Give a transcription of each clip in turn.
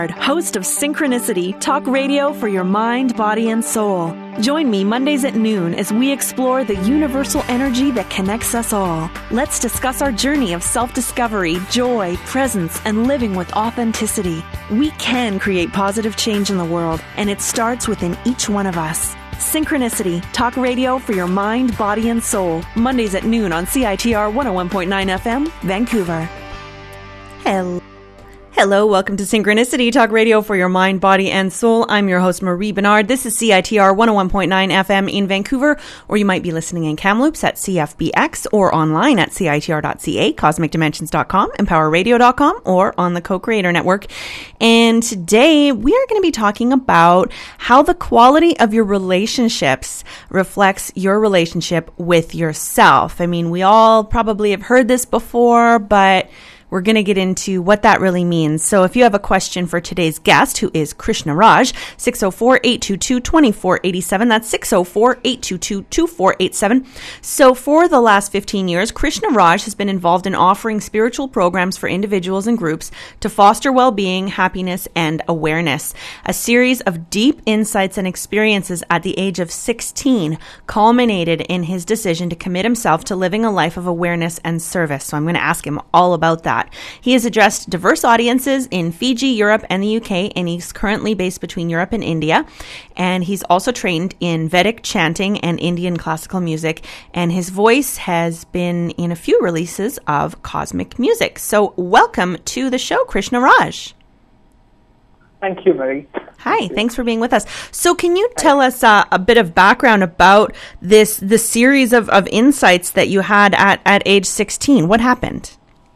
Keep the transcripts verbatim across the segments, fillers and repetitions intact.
Host of Synchronicity, talk radio for your mind, body, and soul. Join me Mondays at noon as we explore the universal energy that connects us all. Let's discuss our journey of self-discovery, joy, presence, and living with authenticity. We can create positive change in the world, and it starts within each one of us. Synchronicity, talk radio for your mind, body, and soul. Mondays at noon on C I T R one oh one point nine F M, Vancouver. Hello. Hello, welcome to Synchronicity, talk radio for your mind, body, and soul. I'm your host, Marie Bernard. This is C I T R one oh one point nine F M in Vancouver, or you might be listening in Kamloops at C F B X or online at C I T R dot C A, cosmic dimensions dot com, empower radio dot com, or on the Co-Creator Network. And today we are going to be talking about how the quality of your relationships reflects your relationship with yourself. I mean, we all probably have heard this before, but we're going to get into what that really means. So if you have a question for today's guest, who is Krishna Raj, six oh four, eight two two, two four eight seven. That's six oh four, eight two two, two four eight seven. So for the last fifteen years, Krishna Raj has been involved in offering spiritual programs for individuals and groups to foster well-being, happiness, and awareness. A series of deep insights and experiences at the age of sixteen culminated in his decision to commit himself to living a life of awareness and service. So I'm going to ask him all about that. He has addressed diverse audiences in Fiji, Europe, and the U K, and he's currently based between Europe and India. And he's also trained in Vedic chanting and Indian classical music, and his voice has been in a few releases of cosmic music. So welcome to the show, Krishna Raj. Thank you, Mary. Hi, Thank thanks for being with us. So can you tell us uh, a bit of background about this, the series of, of insights that you had at, at age sixteen? What happened?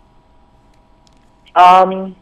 Um,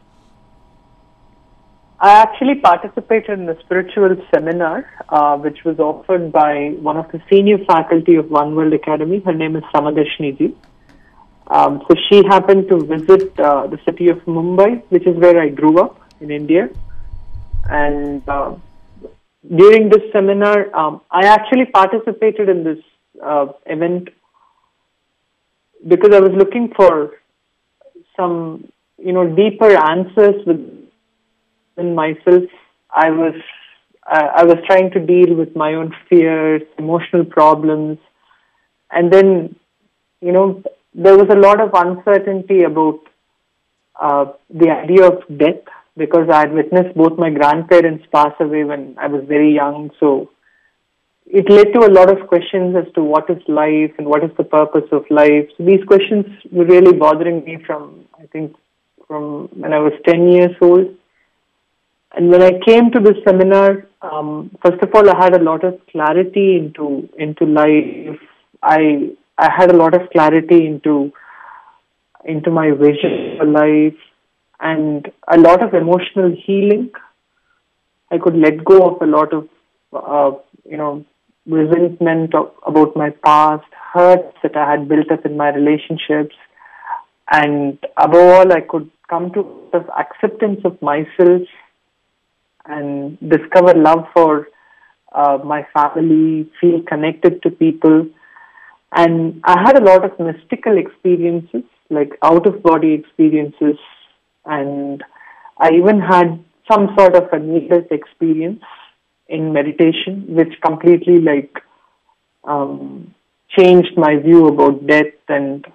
I actually participated in a spiritual seminar, uh, which was offered by one of the senior faculty of One World Academy. Her name is Samadashni ji. Um, so she happened to visit uh, the city of Mumbai, which is where I grew up in India. And uh, during this seminar, um, I actually participated in this uh, event because I was looking for some you know, deeper answers within myself. I was, uh, I was trying to deal with my own fears, emotional problems. And then, you know, there was a lot of uncertainty about uh, the idea of death, because I had witnessed both my grandparents pass away when I was very young. So it led to a lot of questions as to what is life and what is the purpose of life. So these questions were really bothering me from, I think, from when I was ten years old. And when I came to this seminar, um, first of all, I had a lot of clarity into into life. I I had a lot of clarity into into my vision for life, and a lot of emotional healing. I could let go of a lot of uh, you know resentment of, about my past, hurts that I had built up in my relationships. And above all, I could come to the acceptance of myself and discover love for uh, my family, feel connected to people. And I had a lot of mystical experiences, like out-of-body experiences. And I even had some sort of a near-death experience in meditation, which completely like um, changed my view about death. And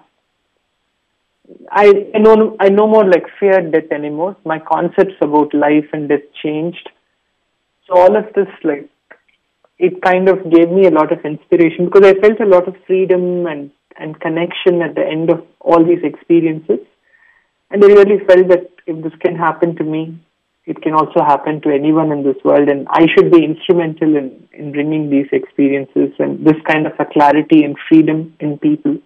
I, I know I no more like fear death anymore. My concepts about life and death changed. So all of this, like, it kind of gave me a lot of inspiration, because I felt a lot of freedom and, and connection at the end of all these experiences. And I really felt that if this can happen to me, it can also happen to anyone in this world. And I should be instrumental in, in bringing these experiences and this kind of a clarity and freedom in people.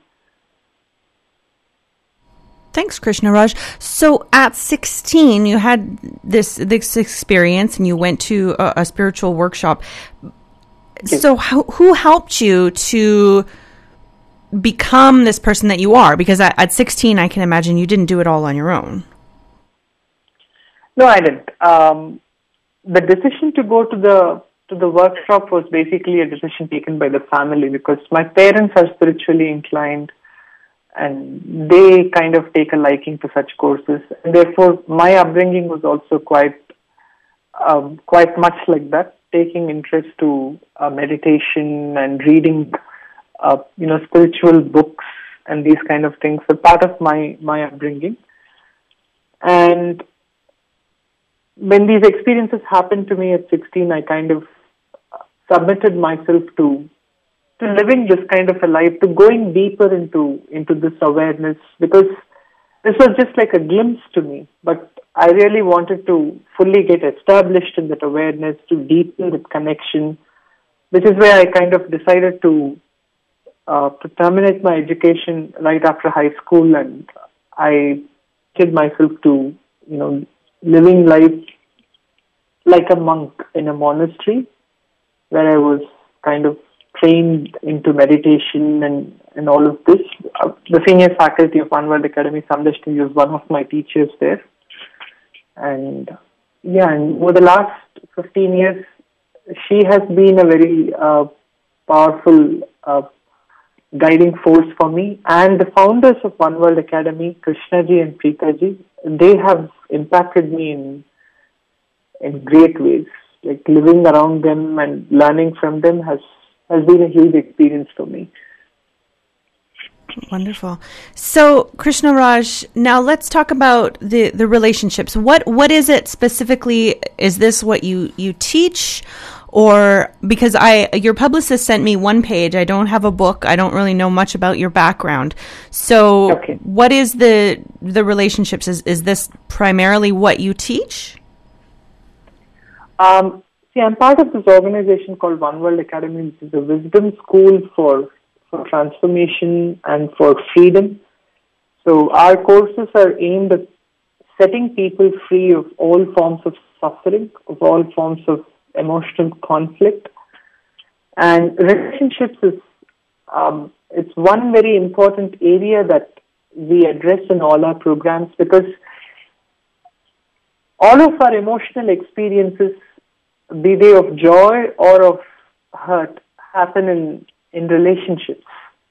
Thanks, Krishna Raj. So at sixteen, you had this this experience and you went to a, a spiritual workshop. Yes. So how, who helped you to become this person that you are? Because at, at sixteen, I can imagine you didn't do it all on your own. No, I didn't. Um, the decision to go to the to the workshop was basically a decision taken by the family, because my parents are spiritually inclined. And they kind of take a liking to such courses. And therefore, my upbringing was also quite um, quite much like that, taking interest to uh, meditation and reading, uh, you know, spiritual books and these kind of things were part of my, my upbringing. And when these experiences happened to me at sixteen, I kind of submitted myself to to living this kind of a life, to going deeper into into this awareness, because this was just like a glimpse to me. But I really wanted to fully get established in that awareness, to deepen that connection, which is where I kind of decided to uh, to terminate my education right after high school, and I did myself to, you know, living life like a monk in a monastery, where I was kind of trained into meditation and, and all of this. Uh, the senior faculty of One World Academy, Samdashti, was one of my teachers there. And yeah, and over the last fifteen years, she has been a very uh, powerful uh, guiding force for me. And the founders of One World Academy, Krishnaji and Preetaji, they have impacted me in in great ways. Like living around them and learning from them has, has been a huge experience for me. Wonderful. So, Krishna Raj, now let's talk about the, the relationships. What what is it specifically? Is this what you, you teach? Or because I your publicist sent me one page. I don't have a book. I don't really know much about your background. So okay. What is the the relationships? Is is this primarily what you teach? Um, see, I'm part of this organization called One World Academy, which is a wisdom school for, for transformation and for freedom. So our courses are aimed at setting people free of all forms of suffering, of all forms of emotional conflict. And relationships is um, it's one very important area that we address in all our programs, because all of our emotional experiences, be they of joy or of hurt, happen in, in relationships.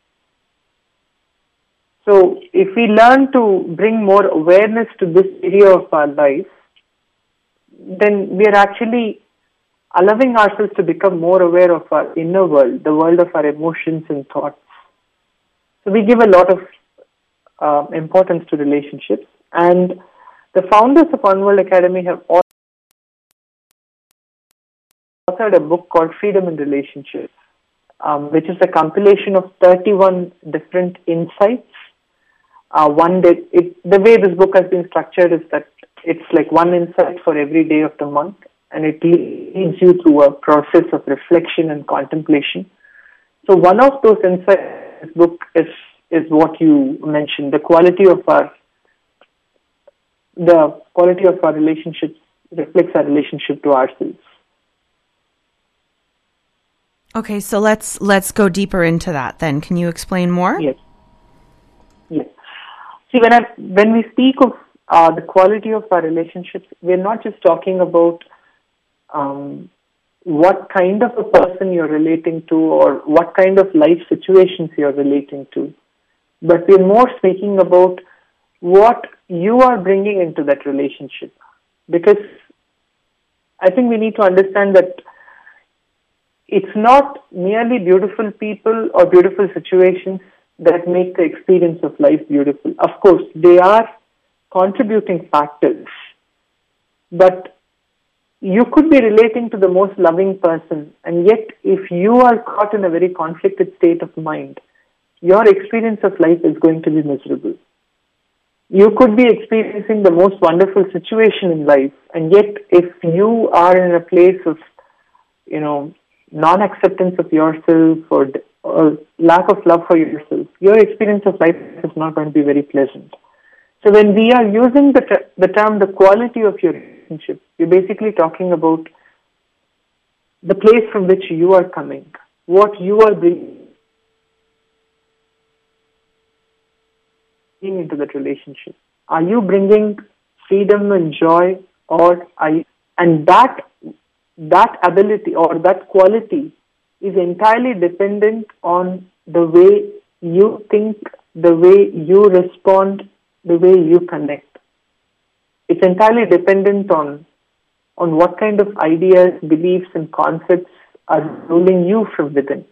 So if we learn to bring more awareness to this area of our life, then we are actually allowing ourselves to become more aware of our inner world, the world of our emotions and thoughts. So we give a lot of uh, importance to relationships. And the founders of One World Academy have authored a book called Freedom in Relationships, um, which is a compilation of thirty-one different insights. Uh, one day, it, the way this book has been structured is that it's like one insight for every day of the month, and it leads you through a process of reflection and contemplation. So one of those insights in this book is, is what you mentioned, the quality of our the quality of our relationships reflects our relationship to ourselves. Okay, so let's let's go deeper into that then. Can you explain more? Yes. Yes. See, when I when we speak of uh, the quality of our relationships, we're not just talking about um, what kind of a person you're relating to or what kind of life situations you're relating to, but we're more speaking about what you are bringing into that relationship. Because I think we need to understand that it's not merely beautiful people or beautiful situations that make the experience of life beautiful. Of course, they are contributing factors, but you could be relating to the most loving person, and yet if you are caught in a very conflicted state of mind, your experience of life is going to be miserable. You could be experiencing the most wonderful situation in life, and yet if you are in a place of, you know, non-acceptance of yourself or, or lack of love for yourself, your experience of life is not going to be very pleasant. So when we are using the, ter- the term the quality of your relationship, you're basically talking about the place from which you are coming, what you are bringing into that relationship. Are you bringing freedom and joy, or are you, and that that ability or that quality is entirely dependent on the way you think, the way you respond, the way you connect. It's entirely dependent on on what kind of ideas, beliefs, and concepts are ruling you from within.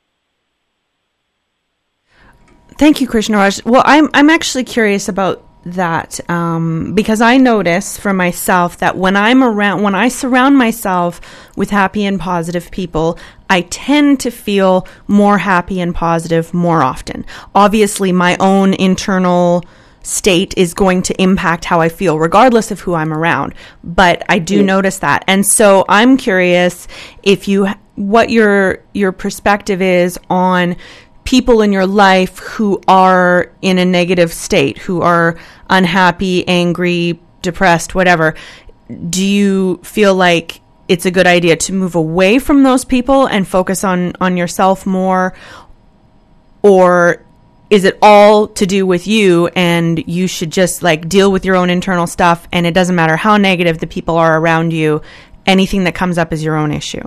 Thank you, Krishnaraj. Well, I'm I'm actually curious about that um, because I notice for myself that when I'm around, when I surround myself with happy and positive people, I tend to feel more happy and positive more often. Obviously, my own internal state is going to impact how I feel, regardless of who I'm around. But I do yes. notice that, and so I'm curious if you what your your perspective is on people in your life who are in a negative state, who are unhappy, angry, depressed, whatever. Do you feel like it's a good idea to move away from those people and focus on, on yourself more? Or is it all to do with you and you should just like deal with your own internal stuff and it doesn't matter how negative the people are around you, anything that comes up is your own issue?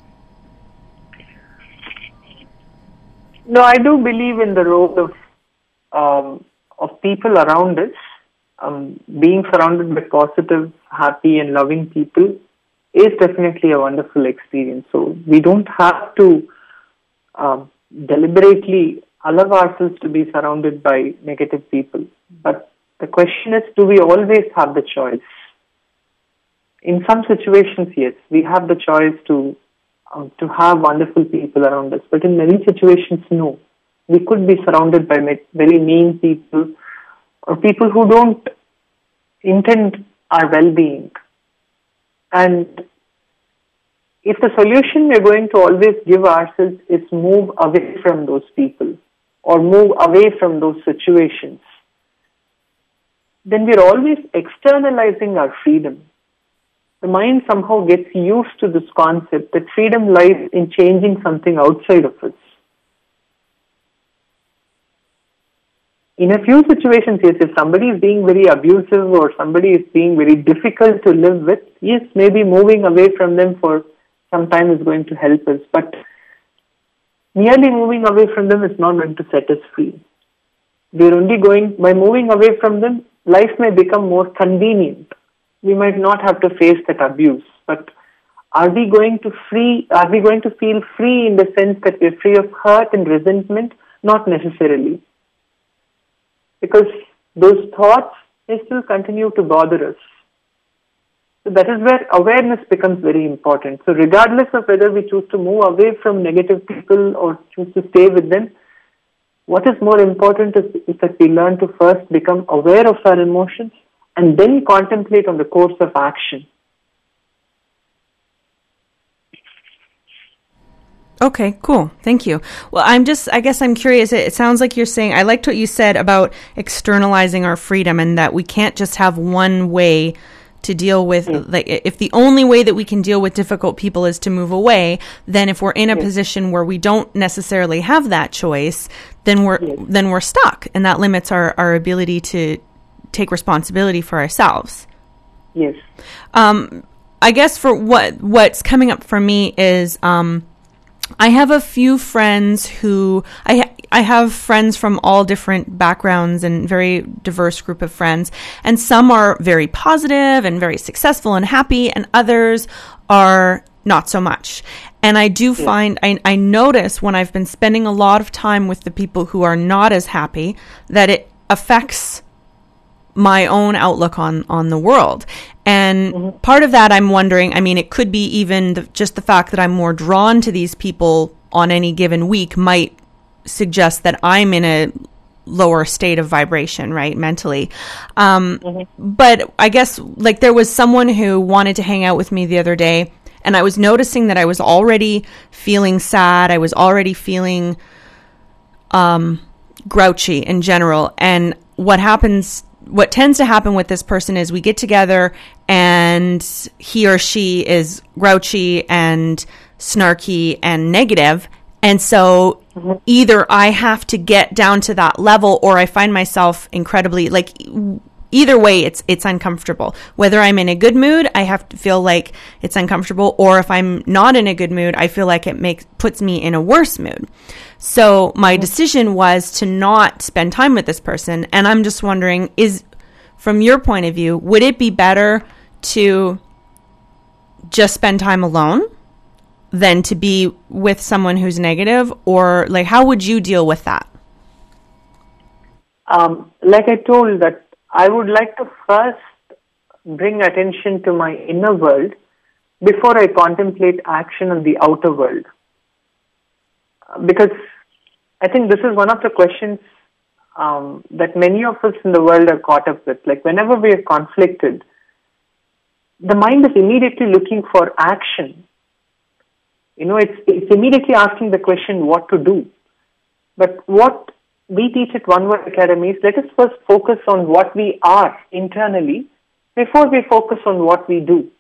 No, I do believe in the role of um, of people around us. Um, being surrounded by positive, happy, and loving people is definitely a wonderful experience. So we don't have to um, deliberately allow ourselves to be surrounded by negative people. But the question is, do we always have the choice? In some situations, yes, we have the choice to Um, to have wonderful people around us. But in many situations, no. We could be surrounded by very mean people or people who don't intend our well-being. And if the solution we're going to always give ourselves is move away from those people or move away from those situations, then we're always externalizing our freedom. The mind somehow gets used to this concept that freedom lies in changing something outside of us. In a few situations, yes, if somebody is being very abusive or somebody is being very difficult to live with, yes, maybe moving away from them for some time is going to help us. But merely moving away from them is not going to set us free. We're only going, by moving away from them, life may become more convenient. We might not have to face that abuse, but are we going to free? Are we going to feel free in the sense that we're free of hurt and resentment? Not necessarily, because those thoughts may still continue to bother us. So that is where awareness becomes very important. So regardless of whether we choose to move away from negative people or choose to stay with them, what is more important is, is that we learn to first become aware of our emotions and then contemplate on the course of action. Okay, cool. Thank you. Well, I'm just, I guess I'm curious. It, it sounds like you're saying, I liked what you said about externalizing our freedom and that we can't just have one way to deal with, mm. like, if the only way that we can deal with difficult people is to move away, then if we're in a yes. position where we don't necessarily have that choice, then we're, yes. then we're stuck. And that limits our, our ability to take responsibility for ourselves. Yes. Um, I guess for what what's coming up for me is um, I have a few friends who I ha- I have friends from all different backgrounds and very diverse group of friends, and some are very positive and very successful and happy, and others are not so much. And I do yeah. find I I notice when I've been spending a lot of time with the people who are not as happy that it affects my own outlook on, on the world. And mm-hmm. part of that, I'm wondering, I mean, it could be even the, just the fact that I'm more drawn to these people on any given week might suggest that I'm in a lower state of vibration, right, mentally. Um, mm-hmm. But I guess, like, there was someone who wanted to hang out with me the other day, and I was noticing that I was already feeling sad. I was already feeling um, grouchy in general. And what happens What tends to happen with this person is we get together and he or she is grouchy and snarky and negative. And so mm-hmm. either I have to get down to that level or I find myself incredibly, like, either way, it's it's uncomfortable. Whether I'm in a good mood, I have to feel like it's uncomfortable. Or if I'm not in a good mood, I feel like it makes puts me in a worse mood. So my decision was to not spend time with this person. And I'm just wondering, is, from your point of view, would it be better to just spend time alone than to be with someone who's negative? Or like, how would you deal with that? Um, like I told that I would like to first bring attention to my inner world before I contemplate action on the outer world. Because I think this is one of the questions um, that many of us in the world are caught up with. Like whenever we are conflicted, the mind is immediately looking for action. You know, it's, it's immediately asking the question what to do. But what we teach at One Word Academy is let us first focus on what we are internally before we focus on what we do.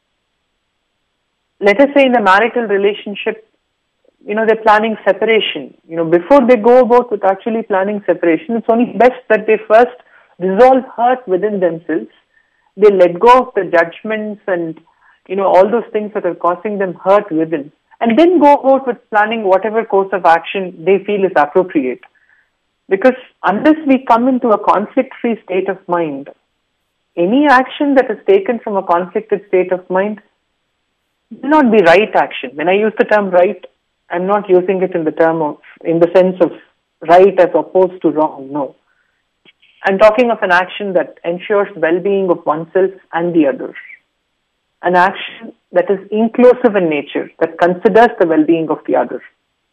Let us say in a marital relationship, you know, they're planning separation. You know, before they go about with actually planning separation, it's only best that they first resolve hurt within themselves. They let go of the judgments and, you know, all those things that are causing them hurt within. And then go out with planning whatever course of action they feel is appropriate. Because unless we come into a conflict-free state of mind, any action that is taken from a conflicted state of mind will not be right action. When I use the term right, I'm not using it in the term of, in the sense of right as opposed to wrong. No. I'm talking of an action that ensures well-being of oneself and the others. An action that is inclusive in nature, that considers the well-being of the others.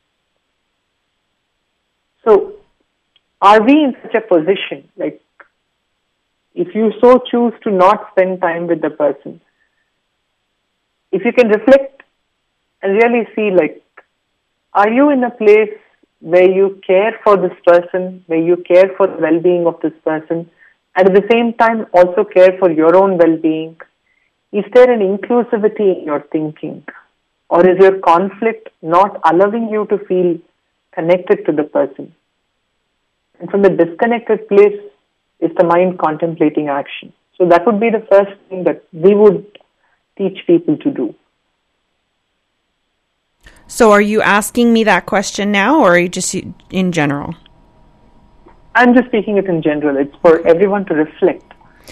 So, are we in such a position, like, if you so choose to not spend time with the person, if you can reflect and really see, like, are you in a place where you care for this person, where you care for the well-being of this person, and at the same time also care for your own well-being? Is there an inclusivity in your thinking? Or is your conflict not allowing you to feel connected to the person? And from the disconnected place is the mind contemplating action. So that would be the first thing that we would teach people to do. So are you asking me that question now, or are you just in general? I'm just speaking it in general. It's for everyone to reflect.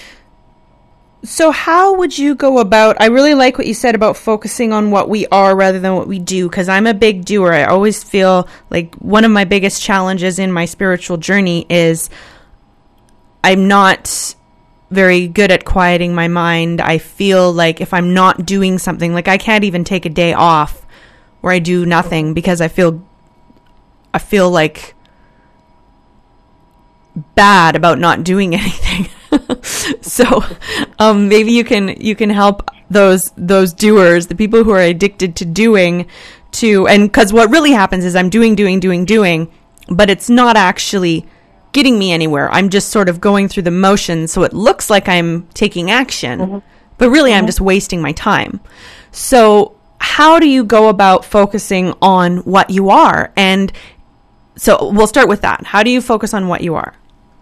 So how would you go about, I really like what you said about focusing on what we are rather than what we do, because I'm a big doer. I always feel like one of my biggest challenges in my spiritual journey is I'm not very good at quieting my mind. I feel like if I'm not doing something, like I can't even take a day off where I do nothing because I feel, I feel like bad about not doing anything. So um, maybe you can you can help those those doers, the people who are addicted to doing, to and because what really happens is I'm doing, doing, doing, doing, but it's not actually getting me anywhere. I'm just sort of going through the motions, so it looks like I'm taking action, mm-hmm. but really mm-hmm. I'm just wasting my time. So how do you go about focusing on what you are? And so we'll start with that. How do you focus on what you are?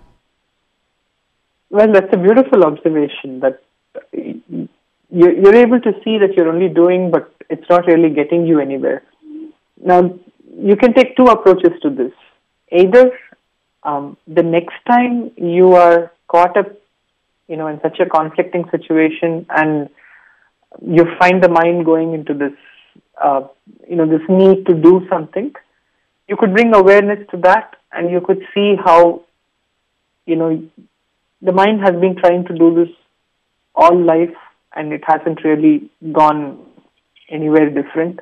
Well, that's a beautiful observation, that you're able to see that you're only doing, but it's not really getting you anywhere. Now, you can take two approaches to this. Either um, the next time you are caught up, you know, in such a conflicting situation and you find the mind going into this, uh, you know, this need to do something, you could bring awareness to that and you could see how, you know, the mind has been trying to do this all life and it hasn't really gone anywhere different.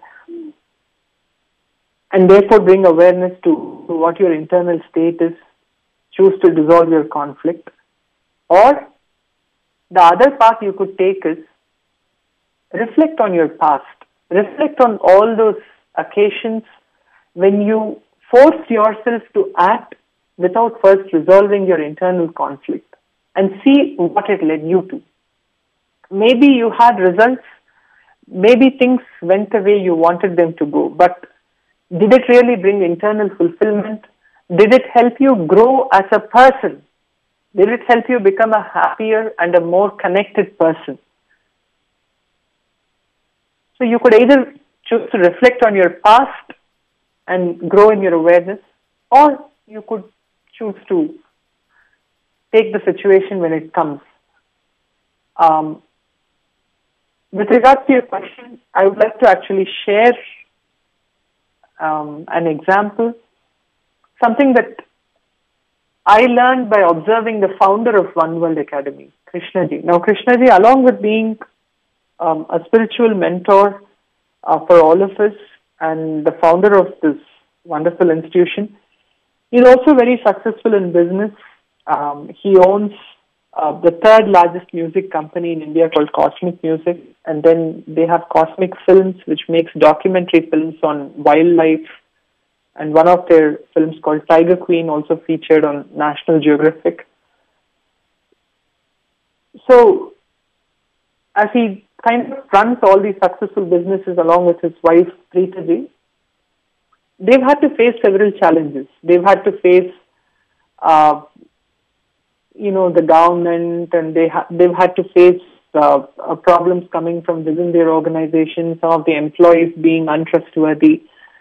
And therefore bring awareness to, to what your internal state is, choose to dissolve your conflict. Or the other path you could take is reflect on your past. Reflect on all those occasions when you forced yourself to act without first resolving your internal conflict. And see what it led you to. Maybe you had results, maybe things went the way you wanted them to go, but did it really bring internal fulfillment? Did it help you grow as a person? Did it help you become a happier and a more connected person? So you could either choose to reflect on your past and grow in your awareness, or you could choose to take the situation when it comes. Um, with regards to your question, I would like to actually share um, an example, something that I learned by observing the founder of One World Academy, Krishnaji. Now, Krishnaji, along with being um, a spiritual mentor uh, for all of us and the founder of this wonderful institution, he's also very successful in business. Um, he owns uh, the third largest music company in India called Cosmic Music, and then they have Cosmic Films, which makes documentary films on wildlife. And one of their films called Tiger Queen also featured on National Geographic. So, as he kind of runs all these successful businesses along with his wife, Preetaji, they've had to face several challenges. They've had to face, uh, you know, the government, and they ha- they've had to face uh, uh, problems coming from within their organization, some of the employees being untrustworthy.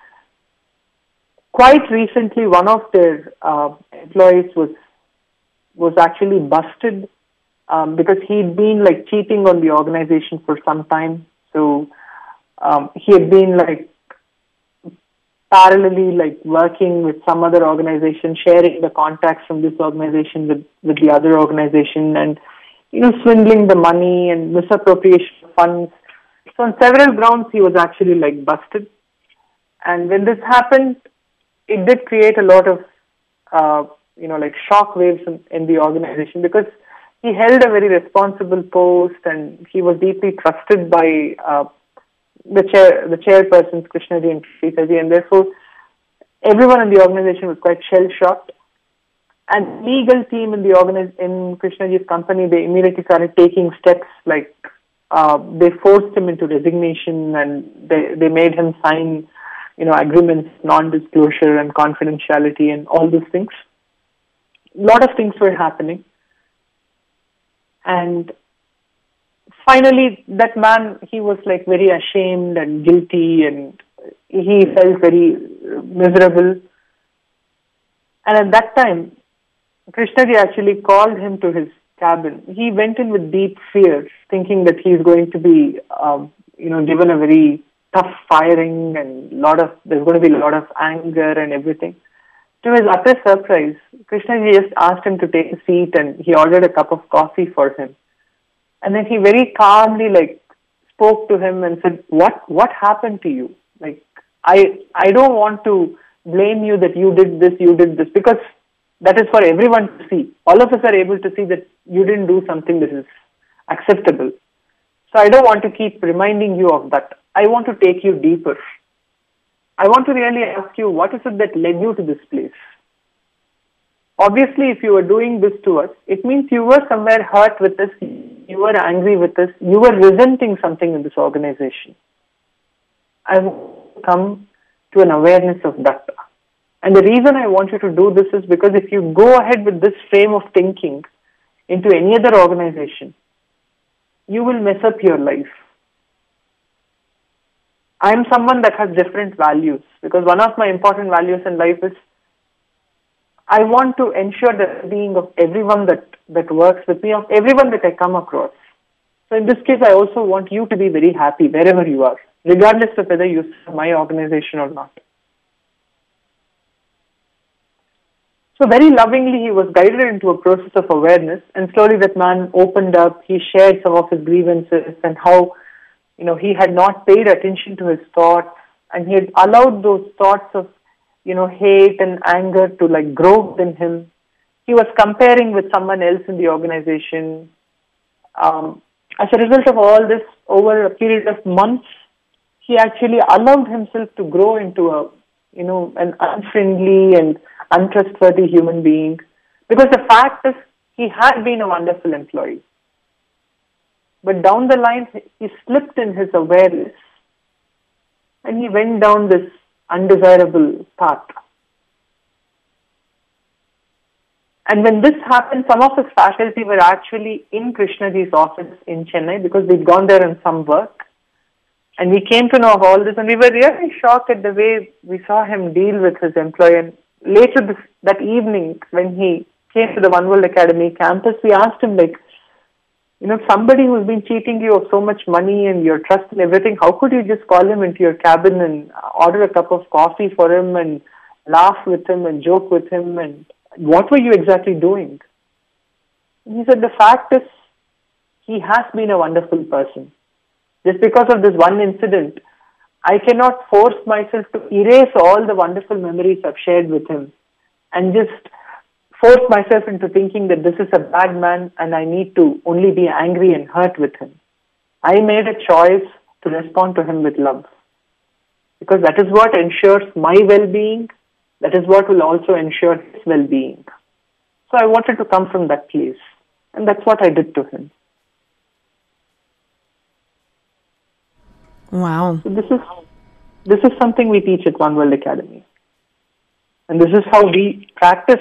Quite recently, one of their uh, employees was was actually busted um, because he'd been like cheating on the organization for some time. So um, he had been like parallelly like working with some other organization, sharing the contacts from this organization with, with the other organization, and you know swindling the money and misappropriation of funds. So on several grounds, he was actually like busted. And when this happened, it did create a lot of, uh, you know, like shock waves in, in the organization, because he held a very responsible post and he was deeply trusted by uh, the chair, the chairpersons, Krishnaji and Preetaji, and therefore everyone in the organization was quite shell-shocked. And legal team in the organiz- in Krishnaji's company, they immediately started taking steps like uh, they forced him into resignation, and they, they made him sign you know, agreements, non-disclosure and confidentiality and all those things. A lot of things were happening. And finally, that man, he was like very ashamed and guilty, and he felt very miserable. And at that time, Krishnaji actually called him to his cabin. He went in with deep fear, thinking that he's going to be, um, you know, given a very tough firing, and lot of there's going to be a lot of anger and everything. To his utter surprise, Krishnaji just asked him to take a seat, and he ordered a cup of coffee for him. And then he very calmly like spoke to him and said, "What what happened to you? Like I I don't want to blame you that you did this, you did this, because that is for everyone to see. All of us are able to see that you didn't do something that is acceptable. So I don't want to keep reminding you of that. I want to take you deeper. I want to really ask you, what is it that led you to this place? Obviously, if you were doing this to us, it means you were somewhere hurt with us, you were angry with us, you were resenting something in this organization. I want to come to an awareness of that. And the reason I want you to do this is because if you go ahead with this frame of thinking into any other organization, you will mess up your life. I am someone that has different values, because one of my important values in life is I want to ensure the well-being of everyone that, that works with me, of everyone that I come across. So in this case, I also want you to be very happy wherever you are, regardless of whether you serve my organization or not. So very lovingly, he was guided into a process of awareness, and slowly that man opened up. He shared some of his grievances and how, you know, he had not paid attention to his thoughts, and he had allowed those thoughts of, you know, hate and anger to like grow within him. He was comparing with someone else in the organization. Um, as a result of all this, over a period of months, he actually allowed himself to grow into a, you know, an unfriendly and untrustworthy human being, because the fact is he had been a wonderful employee. But down the line, he slipped in his awareness and he went down this undesirable path. And when this happened, some of his faculty were actually in Krishnaji's office in Chennai, because we'd gone there on some work. And we came to know of all this, and we were really shocked at the way we saw him deal with his employee. And later this, that evening, when he came to the One World Academy campus, we asked him, like, You know, somebody who's been cheating you of so much money and your trust and everything, how could you just call him into your cabin and order a cup of coffee for him and laugh with him and joke with him? And what were you exactly doing? And he said, the fact is, he has been a wonderful person. Just because of this one incident, I cannot force myself to erase all the wonderful memories I've shared with him and just force myself into thinking that this is a bad man and I need to only be angry and hurt with him. I made a choice to respond to him with love, because that is what ensures my well-being. That is what will also ensure his well-being. So I wanted to come from that place, and that's what I did to him. Wow. So this is this is something we teach at One World Academy. And this is how we practice,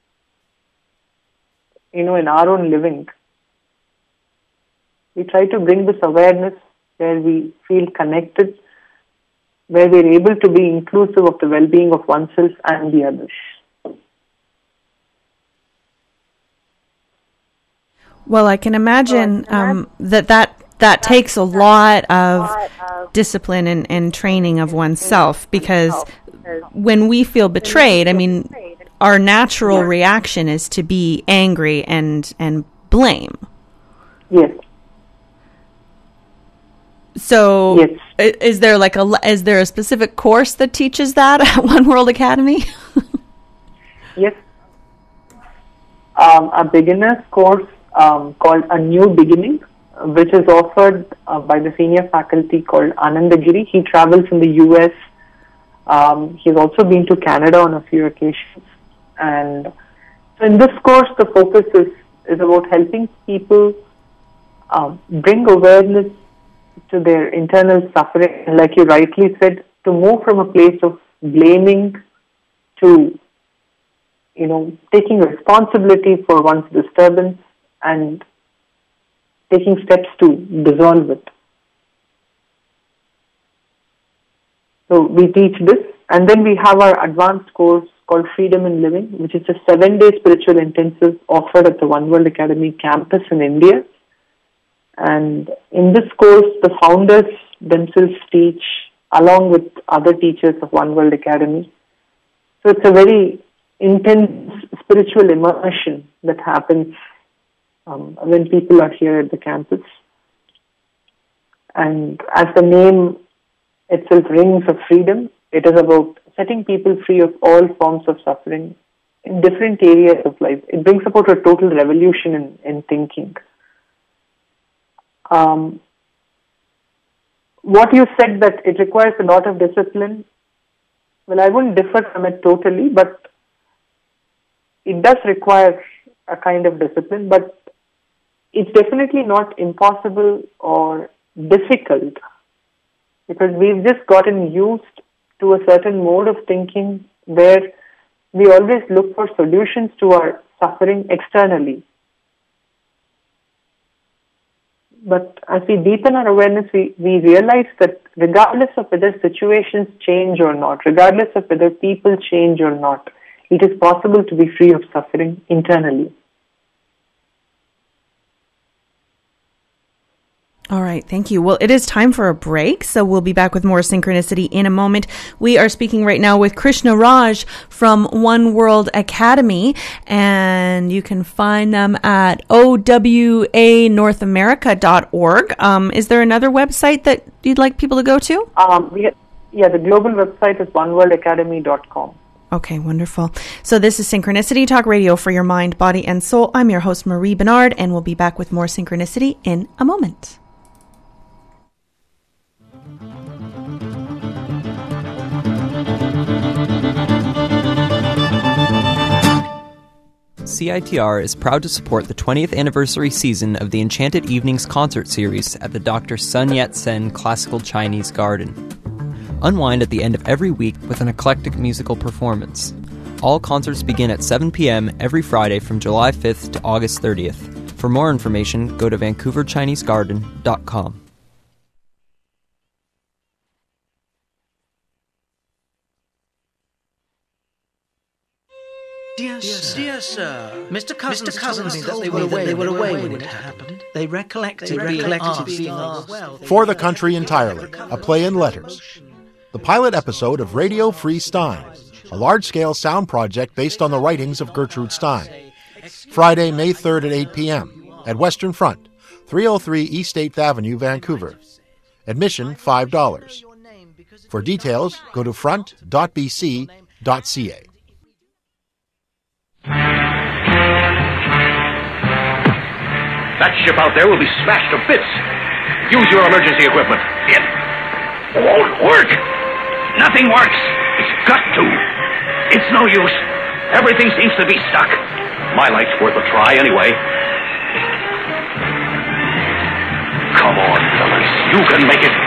you know, in our own living. We try to bring this awareness where we feel connected, where we're able to be inclusive of the well-being of oneself and the others. Well, I can imagine um, that that that takes a lot of discipline and, and training of oneself, because when we feel betrayed, I mean, our natural reaction is to be angry and and blame. Yes. So, yes. is there like a is there a specific course that teaches that at One World Academy? Yes. Um, a beginner's course um, called A New Beginning, which is offered uh, by the senior faculty called Anandagiri. He travels in the U S. Um, he's also been to Canada on a few occasions. And so in this course, the focus is, is about helping people um, bring awareness to their internal suffering. And like you rightly said, to move from a place of blaming to, you know, taking responsibility for one's disturbance and taking steps to dissolve it. So we teach this, and then we have our advanced course called Freedom in Living, which is a seven-day spiritual intensive offered at the One World Academy campus in India. And in this course, the founders themselves teach along with other teachers of One World Academy. So it's a very intense spiritual immersion that happens um, when people are here at the campus. And as the name itself rings of freedom, it is about setting people free of all forms of suffering in different areas of life. It brings about a total revolution in, in thinking. Um, what you said that it requires a lot of discipline, well, I wouldn't differ from it totally, but it does require a kind of discipline, but it's definitely not impossible or difficult, because we've just gotten used to a certain mode of thinking where we always look for solutions to our suffering externally. But as we deepen our awareness, we, we realize that regardless of whether situations change or not, regardless of whether people change or not, it is possible to be free of suffering internally. All right, thank you. Well, it is time for a break, so we'll be back with more Synchronicity in a moment. We are speaking right now with Krishna Raj from One World Academy, and you can find them at O W A north america dot org. Um, is there another website that you'd like people to go to? Um, we, yeah, the global website is one world academy dot com. Okay, wonderful. So this is Synchronicity Talk Radio for your mind, body, and soul. I'm your host, Marie Bernard, and we'll be back with more Synchronicity in a moment. C I T R is proud to support the twentieth anniversary season of the Enchanted Evenings concert series at the Doctor Sun Yat-sen Classical Chinese Garden. Unwind at the end of every week with an eclectic musical performance. All concerts begin at seven p.m. every Friday from July fifth to August thirtieth. For more information, go to vancouver chinese garden dot com. Dear, Dear sir, Dear sir, Mister Cousins, Mister Cousins told, told me that they were away, they were away when it happened. They recollected, they recollected being asked. Well, For the Country Entirely, a play in letters. The pilot episode of Radio Free Stein, a large-scale sound project based on the writings of Gertrude Stein. Friday, May third at eight p.m. at Western Front, three oh three East eighth Avenue, Vancouver. Admission five dollars. For details, go to front dot b c dot c a. That ship out there will be smashed to bits. Use your emergency equipment. It won't work. Nothing works. It's got to. It's no use. Everything seems to be stuck. My light's worth a try anyway. Come on, fellas. You can make it.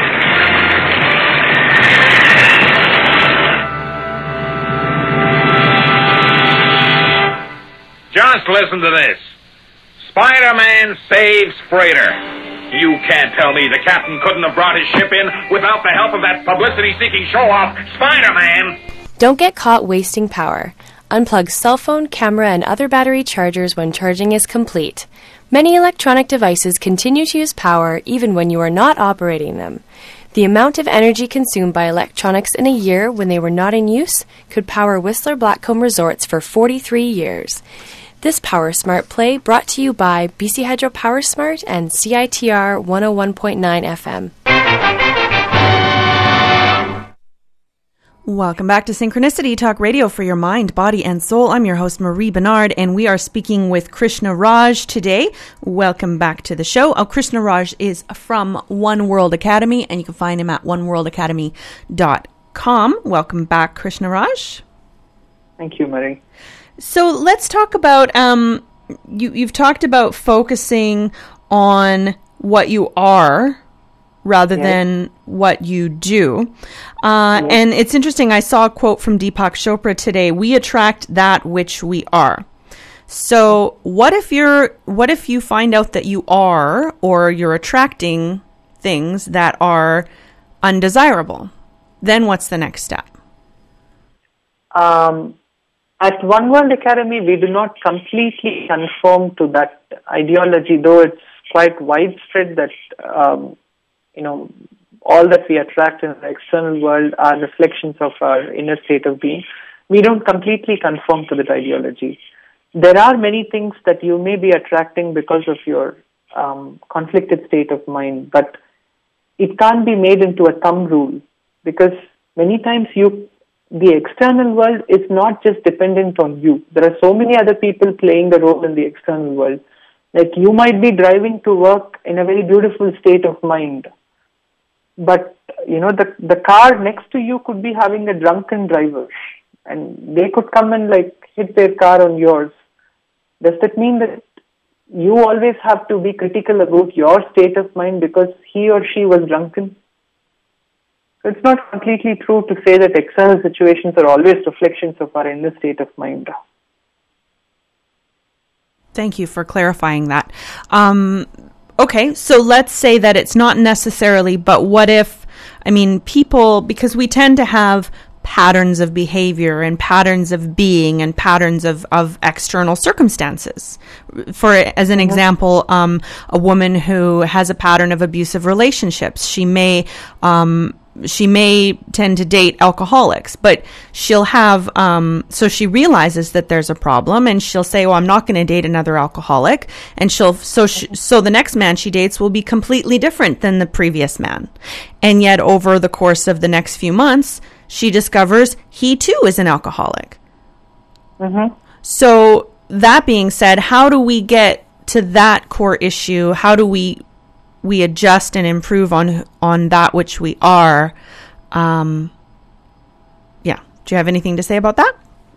Just listen to this. Spider-Man saves freighter. You can't tell me the captain couldn't have brought his ship in without the help of that publicity-seeking show-off, Spider-Man. Don't get caught wasting power. Unplug cell phone, camera, and other battery chargers when charging is complete. Many electronic devices continue to use power even when you are not operating them. The amount of energy consumed by electronics in a year when they were not in use could power Whistler Blackcomb Resorts for forty-three years. This Power Smart play brought to you by B C Hydro Power Smart and C I T R one oh one point nine F M. Welcome back to Synchronicity Talk Radio for your mind, body, and soul. I'm your host, Marie Bernard, and we are speaking with Krishna Raj today. Welcome back to the show. Oh, Krishna Raj is from One World Academy, and you can find him at one world academy dot com. Welcome back, Krishna Raj. Thank you, Marie. So let's talk about, um, you, you've talked about focusing on what you are rather yes. than what you do. Uh, yes. And it's interesting, I saw a quote from Deepak Chopra today, we attract that which we are. So what if you're, what if you find out that you are, or you're attracting things that are undesirable? Then what's the next step? Um... At One World Academy, we do not completely conform to that ideology, though it's quite widespread that, um, you know, all that we attract in the external world are reflections of our inner state of being. We don't completely conform to that ideology. There are many things that you may be attracting because of your um, conflicted state of mind, but it can't be made into a thumb rule, because many times you the external world is not just dependent on you. There are so many other people playing the role in the external world. Like, you might be driving to work in a very beautiful state of mind, but, you know, the the car next to you could be having a drunken driver, and they could come and, like, hit their car on yours. Does that mean that you always have to be critical about your state of mind because he or she was drunken? So it's not completely true to say that external situations are always reflections of our inner state of mind. Thank you for clarifying that. Um, okay, so let's say that it's not necessarily, but what if, I mean, people, because we tend to have patterns of behavior and patterns of being and patterns of, of external circumstances. For, as an mm-hmm. example, um, a woman who has a pattern of abusive relationships, she may, um, she may tend to date alcoholics, but she'll have, um, so she realizes that there's a problem and she'll say, well, I'm not going to date another alcoholic. And she'll, so, she, so the next man she dates will be completely different than the previous man. And yet over the course of the next few months, she discovers he too is an alcoholic. Mm-hmm. So that being said, how do we get to that core issue? How do we we adjust and improve on on that which we are? Um, yeah. Do you have anything to say about that?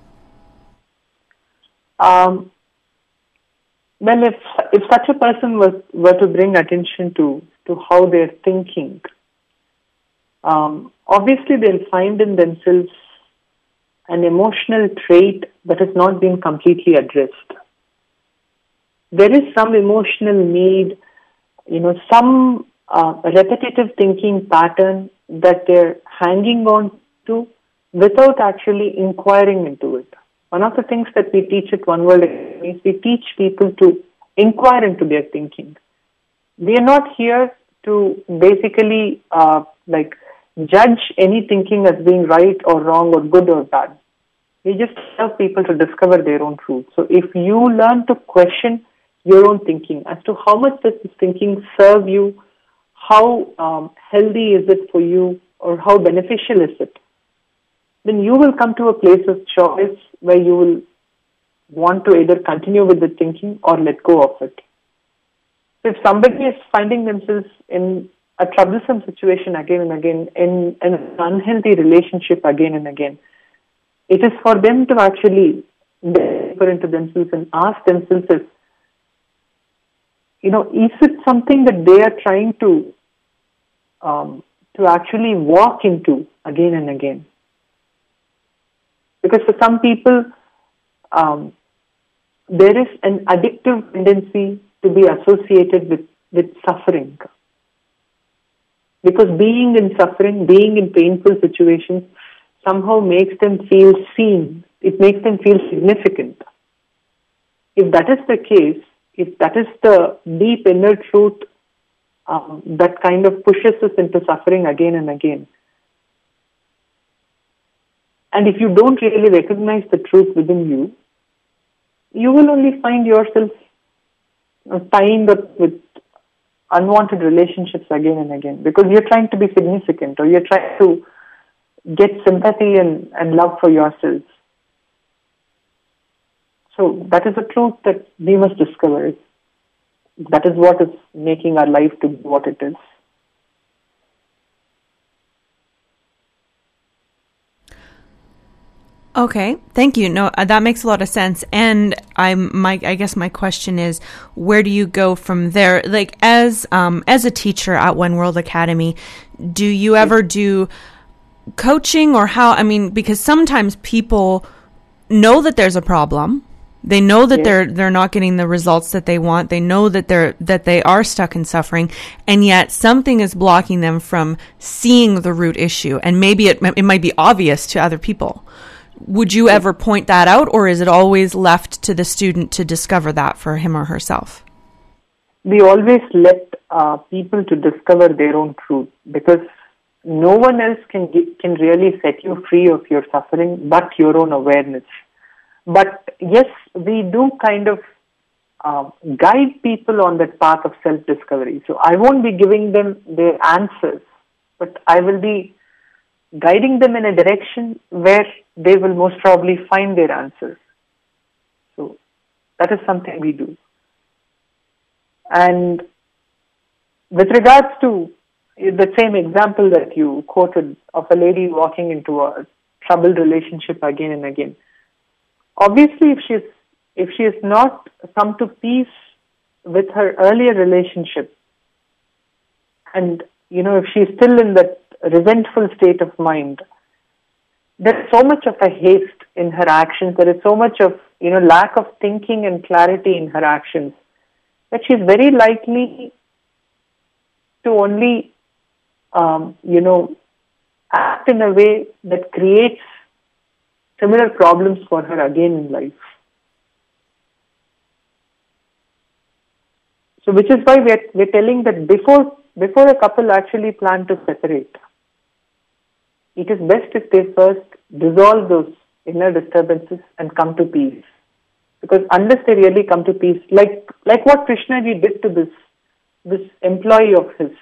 Um, well, if if such a person was were to bring attention to to how they're thinking, um, obviously they'll find in themselves an emotional trait that has not been completely addressed. There is some emotional need, you know, some uh, repetitive thinking pattern that they're hanging on to without actually inquiring into it. one of the things that we teach at One World Academy is we teach people to inquire into their thinking. We are not here to basically uh, like judge any thinking as being right or wrong or good or bad. We just help people to discover their own truth. So if you learn to question your own thinking as to how much does this thinking serve you, how um, healthy is it for you, or how beneficial is it, then you will come to a place of choice where you will want to either continue with the thinking or let go of it. So if somebody is finding themselves in a troublesome situation again and again, in, in an unhealthy relationship again and again, it is for them to actually go deeper into themselves and ask themselves if, you know, is it something that they are trying to um, to actually walk into again and again? Because for some people, um, there is an addictive tendency to be associated with, with suffering. Because being in suffering, being in painful situations, somehow makes them feel seen. It makes them feel significant. If that is the case, if that is the deep inner truth um, that kind of pushes us into suffering again and again, and if you don't really recognize the truth within you, you will only find yourself uh, tying up with unwanted relationships again and again because you're trying to be significant or you're trying to get sympathy and, and love for yourselves. So that is the truth that we must discover. That is what is making our life to be what it is. Okay, thank you. No, uh, that makes a lot of sense. And I'm my I guess my question is, where do you go from there? Like as um as a teacher at One World Academy, do you ever do coaching or how? I mean, because sometimes people know that there's a problem. They know that yes. they're they're not getting the results that they want. They know that they're that they are stuck in suffering, and yet something is blocking them from seeing the root issue. And maybe it it might be obvious to other people. Would you ever point that out, or is it always left to the student to discover that for him or herself? We always let uh, people to discover their own truth because no one else can get, can really set you free of your suffering but your own awareness. But yes, we do kind of uh, guide people on that path of self-discovery. So I won't be giving them their answers, but I will be guiding them in a direction where they will most probably find their answers. So that is something we do. And with regards to the same example that you quoted of a lady walking into a troubled relationship again and again, obviously if she's if she has not come to peace with her earlier relationship, and you know if she's still in that resentful state of mind, there is so much of a haste in her actions, there is so much of you know lack of thinking and clarity in her actions that she's very likely to only um, you know act in a way that creates similar problems for her again in life. So which is why we're, we're telling that before before a couple actually plan to separate, it is best if they first dissolve those inner disturbances and come to peace. Because unless they really come to peace, like like what Krishnaji did to this this employee of his,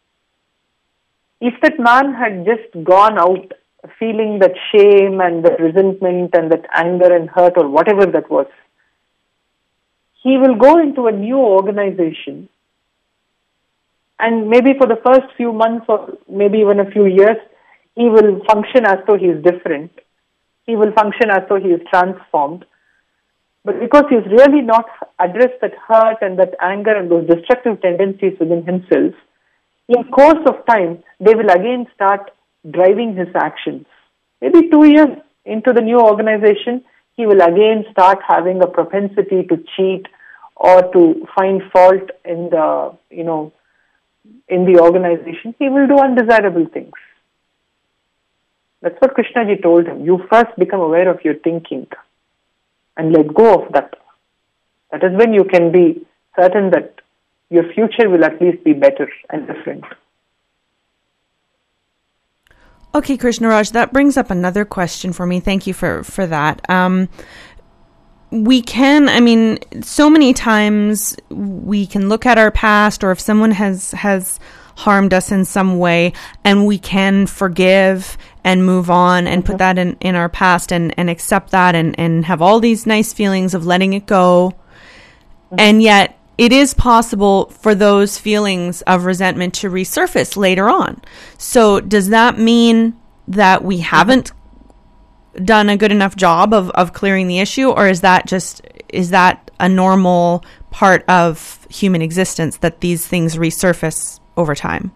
if that man had just gone out feeling that shame and that resentment and that anger and hurt or whatever that was, he will go into a new organization and maybe for the first few months or maybe even a few years, he will function as though he is different. He will function as though he is transformed. But because he has really not addressed that hurt and that anger and those destructive tendencies within himself, in course of time, they will again start driving his actions. Maybe two years into the new organization, he will again start having a propensity to cheat or to find fault in the, you know, in the organization. He will do undesirable things. That's what Krishnaji told him. You first become aware of your thinking. and let go of that. That is when you can be certain that your future will at least be better and different. Okay, Krishnaraj, that brings up another question for me. Thank you for, for that. Um, we can, I mean, so many times we can look at our past, or if someone has, has harmed us in some way, and we can forgive and move on and put that in, in our past and, and accept that and, and have all these nice feelings of letting it go. And yet it is possible for those feelings of resentment to resurface later on. So does that mean that we haven't done a good enough job of, of clearing the issue, or is that just, is that a normal part of human existence that these things resurface over time?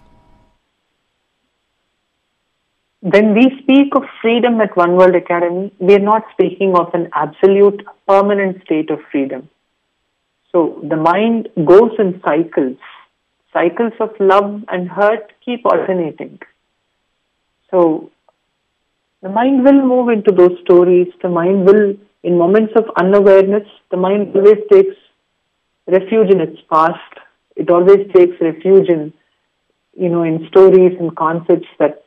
When we speak of freedom at One World Academy, we are not speaking of an absolute permanent state of freedom. So the mind goes in cycles. Cycles of love and hurt keep alternating. So the mind will move into those stories. The mind will, in moments of unawareness, the mind always takes refuge in its past. It always takes refuge in, you know, in stories and concepts that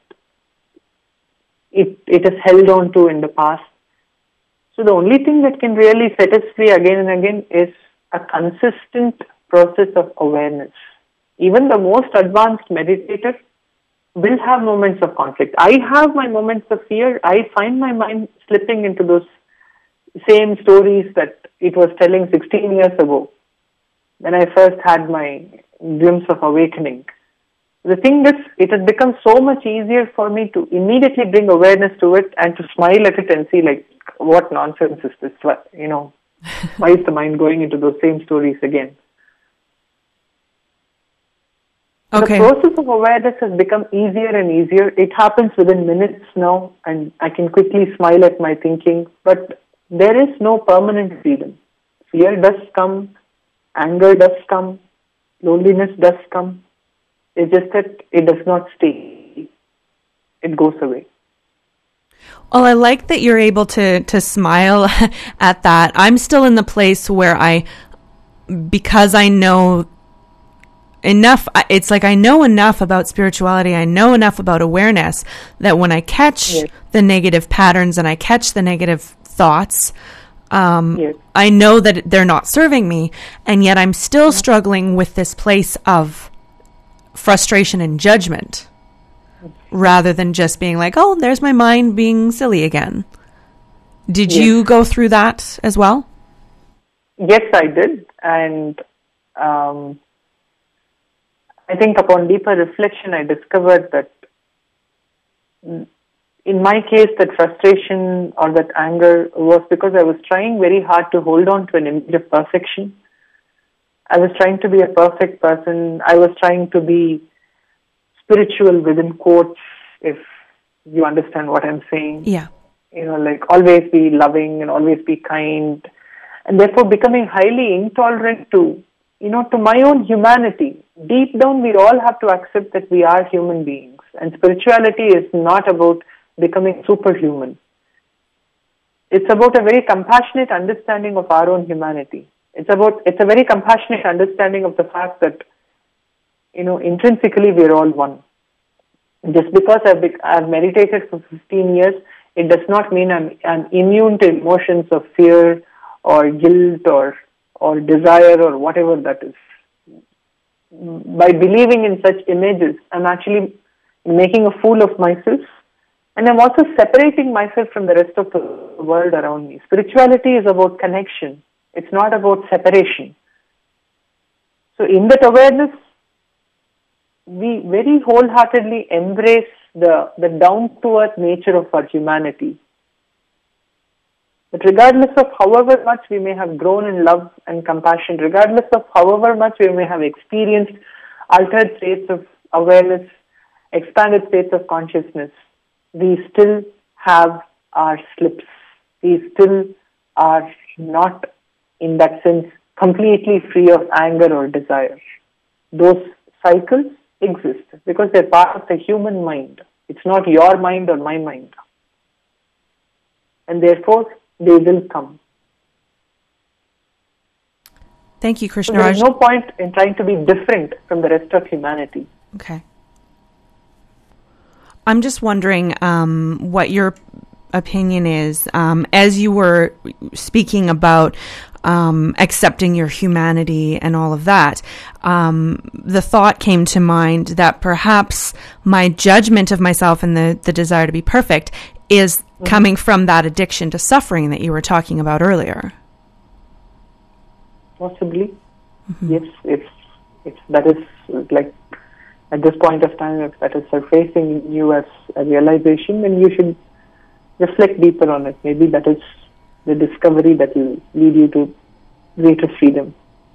it, it has held on to in the past. So the only thing that can really set us free again and again is a consistent process of awareness. Even the most advanced meditator will have moments of conflict. I have my moments of fear. I find my mind slipping into those same stories that it was telling sixteen years ago when I first had my glimpse of awakening. The thing is, it has become so much easier for me to immediately bring awareness to it and to smile at it and see, like, what nonsense is this? You know, why is the mind going into those same stories again? Okay. The process of awareness has become easier and easier. It happens within minutes now, and I can quickly smile at my thinking. But there is no permanent freedom. Fear does come, anger does come, loneliness does come. It's just that it does not stay. It goes away. Well, I like that you're able to, to smile at that. I'm still in the place where I, because I know enough, it's like I know enough about spirituality, I know enough about awareness that when I catch yes. the negative patterns and I catch the negative thoughts, um, yes. I know that they're not serving me, and yet I'm still mm-hmm. struggling with this place of frustration and judgment rather than just being like, oh, there's my mind being silly again. Did yes. you go through that as well? Yes, I did. And um, I think upon deeper reflection, I discovered that in my case, that frustration or that anger was because I was trying very hard to hold on to an image of perfection. I was trying to be a perfect person. I was trying to be spiritual within quotes, if you understand what I'm saying. Yeah. You know, like always be loving and always be kind. And therefore becoming highly intolerant to, you know, to my own humanity. Deep down, we all have to accept that we are human beings. And spirituality is not about becoming superhuman. It's about a very compassionate understanding of our own humanity. It's about, it's a very compassionate understanding of the fact that, you know, intrinsically we're all one. Just because I've, be, I've meditated for fifteen years, it does not mean I'm, I'm immune to emotions of fear or guilt or, or desire or whatever that is. By believing in such images, I'm actually making a fool of myself, and I'm also separating myself from the rest of the world around me. Spirituality is about connection. It's not about separation. So in that awareness, we very wholeheartedly embrace the, the down-to-earth nature of our humanity. But regardless of however much we may have grown in love and compassion, regardless of however much we may have experienced altered states of awareness, expanded states of consciousness, we still have our slips. We still are not, in that sense, completely free of anger or desire. Those cycles exist because they're part of the human mind. It's not your mind or my mind. And therefore, they will come. Thank you, Krishna So there Raj. is no point in trying to be different from the rest of humanity. Okay. I'm just wondering um, what your opinion is um, as you were speaking about um, accepting your humanity and all of that. Um, the thought came to mind that perhaps my judgment of myself and the, the desire to be perfect is mm-hmm. coming from that addiction to suffering that you were talking about earlier. Possibly. Mm-hmm. Yes, if, if that is like at this point of time, if that is surfacing in you as a realization, then you should reflect deeper on it. Maybe that is the discovery that will lead you to greater freedom.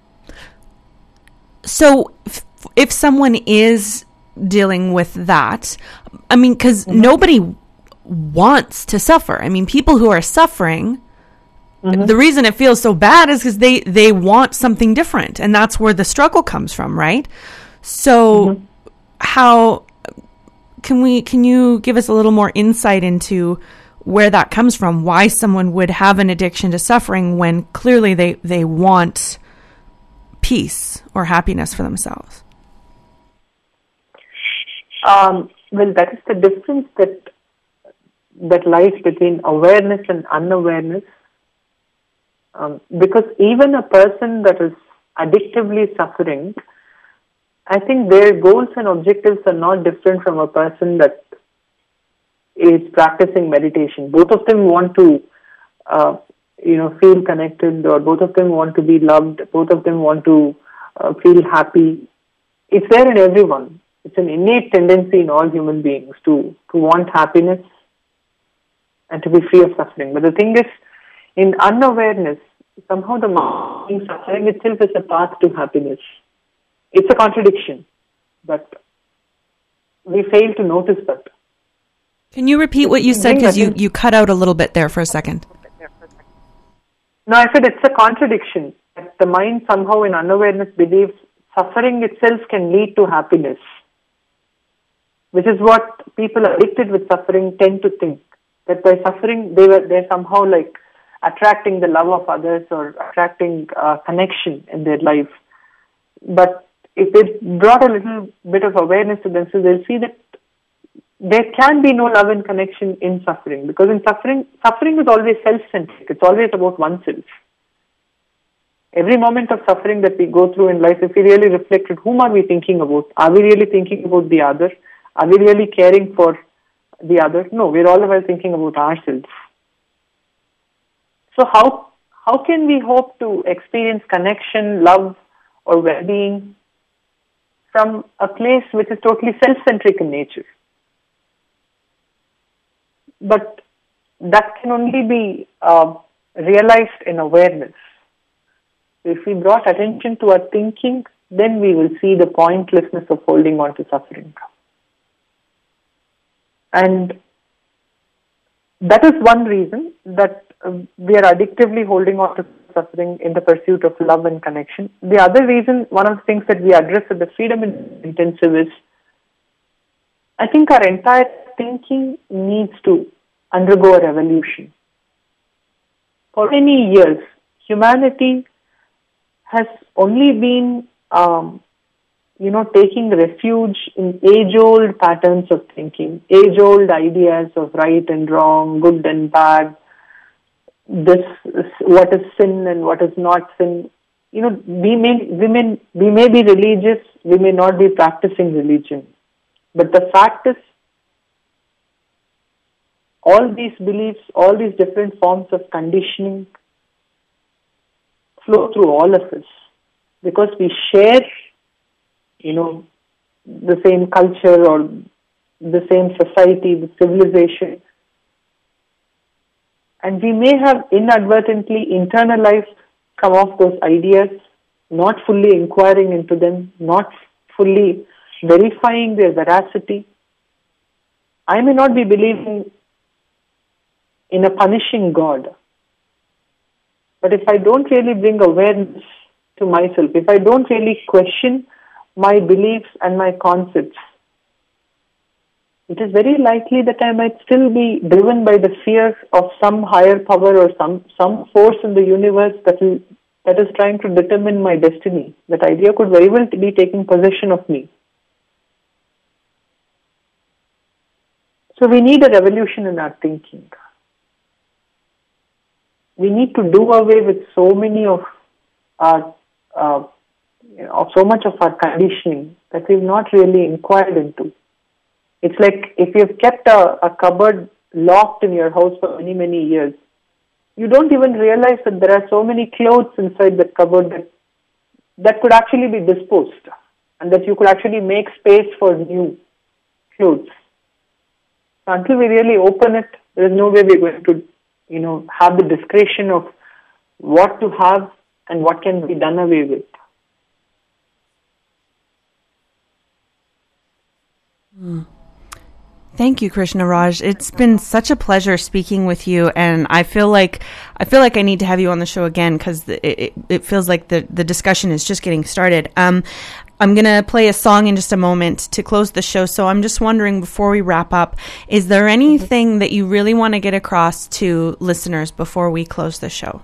So if, if someone is dealing with that, I mean, because mm-hmm. nobody wants to suffer. I mean, people who are suffering, mm-hmm. the reason it feels so bad is because they, they want something different. And that's where the struggle comes from, right? So mm-hmm. how can we, can you give us a little more insight into where that comes from, why someone would have an addiction to suffering when clearly they, they want peace or happiness for themselves? Um, well, that is the difference that that lies between awareness and unawareness. Um, because even a person that is addictively suffering, I think their goals and objectives are not different from a person that is practicing meditation. Both of them want to, uh, you know, feel connected, or both of them want to be loved. Both of them want to uh, feel happy. It's there in everyone. It's an innate tendency in all human beings to, to want happiness and to be free of suffering. But the thing is, in unawareness, somehow the mind suffering itself is a path to happiness. It's a contradiction, but we fail to notice that. Can you repeat what you said, because you, you cut out a little bit there for a second? No, I said it's a contradiction. The mind somehow in unawareness believes suffering itself can lead to happiness, which is what people addicted with suffering tend to think, that by suffering they were they're somehow like attracting the love of others or attracting uh, connection in their life. But if they brought a little bit of awareness to themselves, they'll see that there can be no love and connection in suffering, because in suffering, suffering is always self-centric. It's always about oneself. Every moment of suffering that we go through in life, if we really reflect on whom are we thinking about? Are we really thinking about the other? Are we really caring for the other? No, we're all the while thinking about ourselves. So how how can we hope to experience connection, love, or well-being from a place which is totally self-centric in nature? But that can only be uh, realized in awareness. If we brought attention to our thinking, then we will see the pointlessness of holding on to suffering. And that is one reason that uh, we are addictively holding on to suffering in the pursuit of love and connection. The other reason, one of the things that we address at the Freedom Intensive is, I think our entire thinking needs to undergo a revolution. For many years, humanity has only been, um, you know, taking refuge in age-old patterns of thinking, age-old ideas of right and wrong, good and bad, this is what is sin and what is not sin. You know, we may, we may, we may be religious, we may not be practicing religion. But the fact is, all these beliefs, all these different forms of conditioning flow through all of us, because we share, you know, the same culture or the same society, the civilization. And we may have inadvertently internalized some of those ideas, not fully inquiring into them, not fully verifying their veracity. I may not be believing in a punishing God, but if I don't really bring awareness to myself, if I don't really question my beliefs and my concepts, it is very likely that I might still be driven by the fear of some higher power or some, some force in the universe that will that is trying to determine my destiny. That idea could very well be taking possession of me. So we need a revolution in our thinking. We need to do away with so many of our, uh, you know, of so much of our conditioning that we've not really inquired into. It's like if you've kept a, a cupboard locked in your house for many, many years, you don't even realize that there are so many clothes inside that cupboard that, that could actually be disposed, and that you could actually make space for new clothes. Until we really open it, there is no way we're going to, you know, have the discretion of what to have and what can be done away with. Mm. Thank you, Krishna Raj. It's been such a pleasure speaking with you, and I feel like I feel like I need to have you on the show again because it, it, it feels like the, the discussion is just getting started. Um, I'm going to play a song in just a moment to close the show, so I'm just wondering, before we wrap up, is there anything that you really want to get across to listeners before we close the show?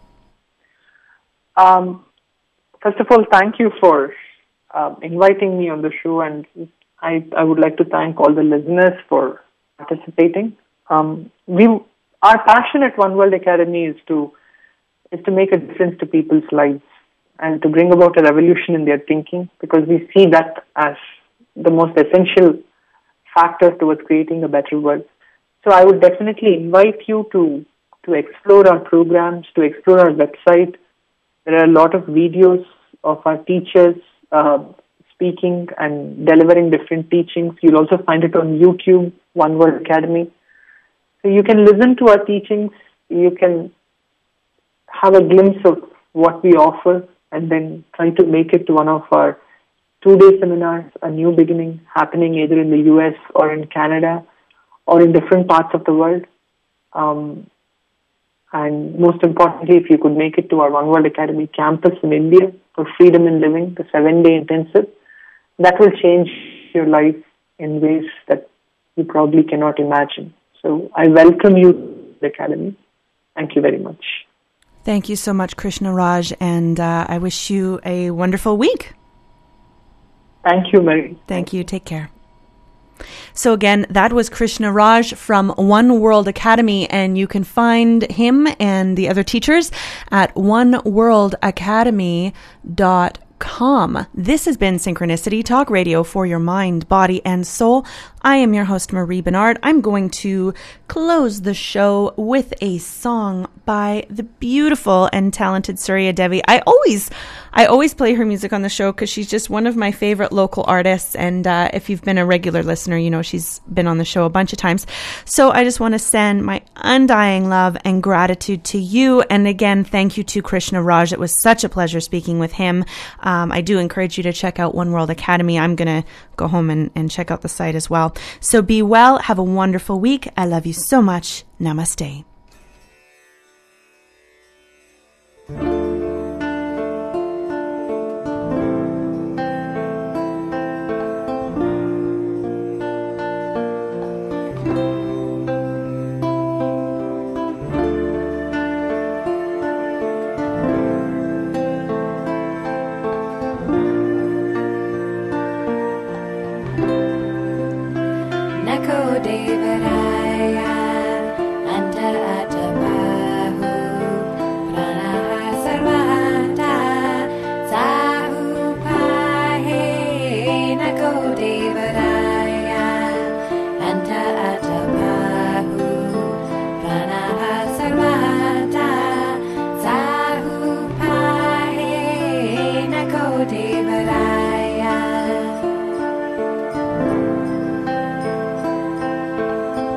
Um, first of all, thank you for uh, inviting me on the show, and I, I would like to thank all the listeners for participating. Um, we, our passion at One World Academy is to is to make a difference to people's lives and to bring about a revolution in their thinking, because we see that as the most essential factor towards creating a better world. So I would definitely invite you to to explore our programs, to explore our website. There are a lot of videos of our teachers uh, speaking and delivering different teachings. You'll also find it on YouTube, One World Academy. So you can listen to our teachings, you can have a glimpse of what we offer, and then try to make it to one of our two-day seminars, A New Beginning, happening either in the U S or in Canada or in different parts of the world. Um, and most importantly, if you could make it to our One World Academy campus in India for Freedom in Living, the seven-day intensive, that will change your life in ways that you probably cannot imagine. So I welcome you to the Academy. Thank you very much. Thank you so much, Krishna Raj, and uh, I wish you a wonderful week. Thank you, Mary. Thank you. Take care. So again, that was Krishna Raj from One World Academy, and you can find him and the other teachers at one world academy dot com. This has been Synchronicity Talk Radio for your mind, body, and soul. I am your host, Marie Bernard. I'm going to close the show with a song by the beautiful and talented Surya Devi. I always, I always play her music on the show because she's just one of my favorite local artists. And uh, if you've been a regular listener, you know she's been on the show a bunch of times. So I just want to send my undying love and gratitude to you. And again, thank you to Krishna Raj. It was such a pleasure speaking with him. Um, I do encourage you to check out One World Academy. I'm going to go home and, and check out the site as well. So be well. Have a wonderful week. I love you so much. Namaste. Devaya.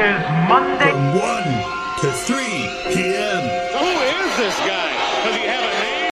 is Monday. From one to three p.m.